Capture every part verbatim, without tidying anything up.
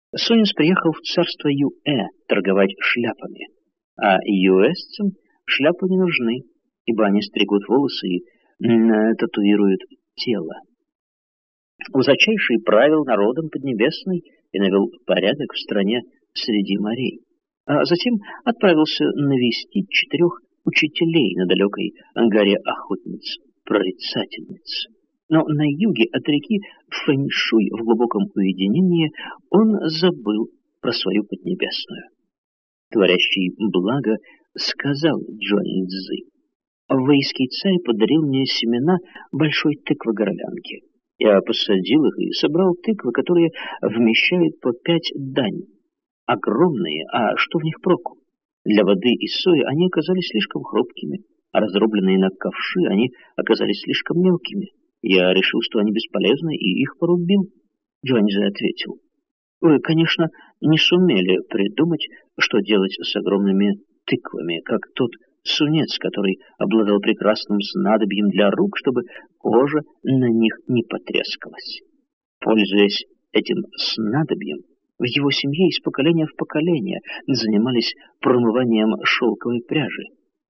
Сунец приехал в царство Юэ торговать шляпами, а юэсцам шляпы не нужны, ибо они стригут волосы и м, татуируют тело. Высочайший правил народом Поднебесной и навел порядок в стране среди морей, а затем отправился навестить четырех учителей на далекой горе Охотниц, прорицательниц. Но на юге от реки Фэньшуй в глубоком уединении он забыл про свою Поднебесную. Творящий благо сказал Джуань Цзы: «Вэйский царь подарил мне семена большой тыквы-горлянки. Я посадил их и собрал тыквы, которые вмещают по пять дань. Огромные, а что в них проку? Для воды и сои они оказались слишком хрупкими, а разрубленные на ковши они оказались слишком мелкими. Я решил, что они бесполезны, и их порубил». Джуаньцзы ответил: «Вы, конечно, не сумели придумать, что делать с огромными тыквами, как тот сунец, который обладал прекрасным снадобьем для рук, чтобы кожа на них не потрескалась. Пользуясь этим снадобьем, в его семье из поколения в поколение занимались промыванием шелковой пряжи.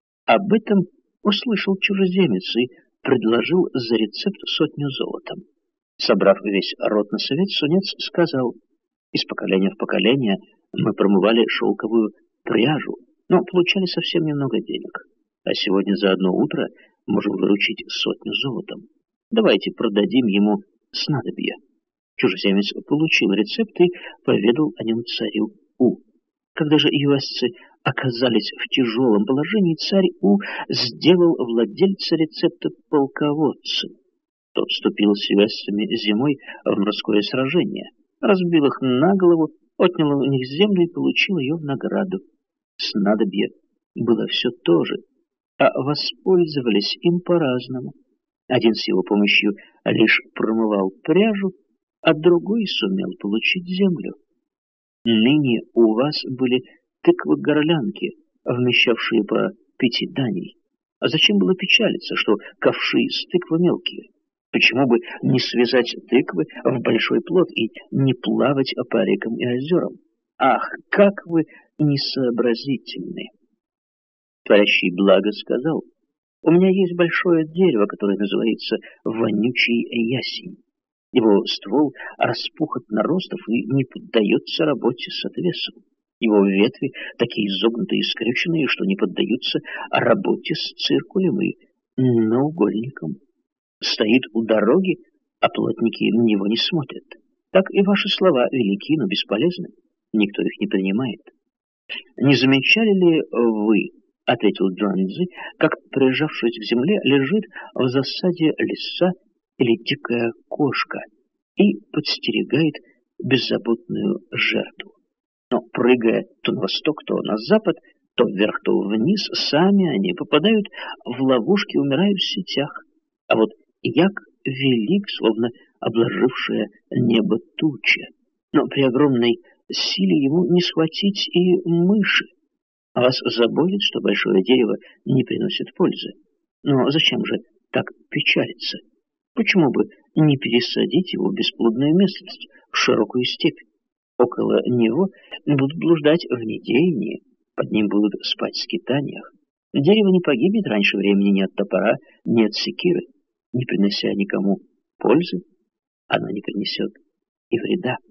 Об этом услышал чужеземец и предложил за рецепт сотню золотом. Собрав весь род на совет, сунец сказал: из поколения в поколение мы промывали шелковую пряжу, но получали совсем немного денег. А сегодня за одно утро можем выручить сотню золотом. Давайте продадим ему снадобье». Чужеземец получил рецепт и поведал о нем царю У. Когда же юэсцы оказались в тяжелом положении, царь У сделал владельца рецепта полководцем. Тот вступил с юэсцами зимой в морское сражение, разбил их на голову, отнял у них землю и получил ее в награду. Снадобье было все то же, а воспользовались им по-разному. Один с его помощью лишь промывал пряжу, а другой сумел получить землю. Ныне у вас были тыквы-горлянки, вмещавшие по пяти даней. А зачем было печалиться, что ковши с тыквы мелкие? Почему бы не связать тыквы в большой плод и не плавать по рекам и озерам? Ах, как вы несообразительны! Творящий благо сказал: у меня есть большое дерево, которое называется вонючий ясень. Его ствол распух от наростов и не поддается работе с отвесом. Его ветви такие изогнутые и скрюченные, что не поддаются работе с циркулем и наугольником. Стоит у дороги, а плотники на него не смотрят. Так и ваши слова велики, но бесполезны. Никто их не принимает. «Не замечали ли вы, — ответил Джуаньцзы, — как, прижавшись к земле, лежит в засаде лиса или дикая кошка и подстерегает беззаботную жертву? Но, прыгая то на восток, то на запад, то вверх, то вниз, сами они попадают в ловушки, умирают в сетях. А вот як велик, словно обложившая небо туча, но при огромной силе ему не схватить и мыши. А вас заботит, что большое дерево не приносит пользы. Но зачем же так печалиться? Почему бы не пересадить его в бесплодную местность, в широкую степь? Около него будут блуждать в недеянии, под ним будут спать в скитаниях. Дерево не погибнет раньше времени ни от топора, ни от секиры. Не принося никому пользы, оно не принесет и вреда.